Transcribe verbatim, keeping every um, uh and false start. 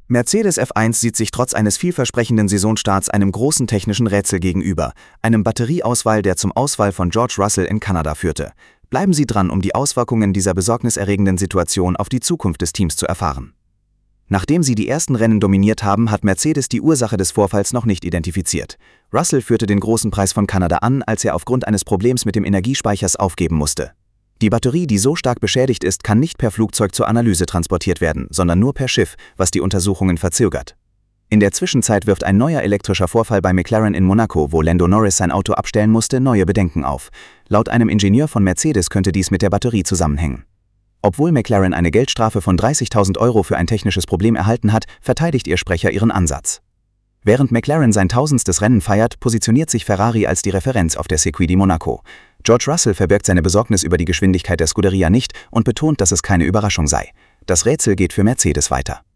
Mercedes F eins sieht sich trotz eines vielversprechenden Saisonstarts einem großen technischen Rätsel gegenüber, einem Batterieausfall, der zum Ausfall von George Russell in Kanada führte. Bleiben Sie dran, um die Auswirkungen dieser besorgniserregenden Situation auf die Zukunft des Teams zu erfahren. Nachdem sie die ersten Rennen dominiert haben, hat Mercedes die Ursache des Vorfalls noch nicht identifiziert. Russell führte den großen Preis von Kanada an, als er aufgrund eines Problems mit dem Energiespeichers aufgeben musste. Die Batterie, die so stark beschädigt ist, kann nicht per Flugzeug zur Analyse transportiert werden, sondern nur per Schiff, was die Untersuchungen verzögert. In der Zwischenzeit wirft ein neuer elektrischer Vorfall bei McLaren in Monaco, wo Lando Norris sein Auto abstellen musste, neue Bedenken auf. Laut einem Ingenieur von Mercedes könnte dies mit der Batterie zusammenhängen. Obwohl McLaren eine Geldstrafe von dreißigtausend Euro für ein technisches Problem erhalten hat, verteidigt ihr Sprecher ihren Ansatz. Während McLaren sein tausendstes Rennen feiert, positioniert sich Ferrari als die Referenz auf der Circuit de Monaco. George Russell verbirgt seine Besorgnis über die Geschwindigkeit der Scuderia nicht und betont, dass es keine Überraschung sei. Das Rätsel geht für Mercedes weiter.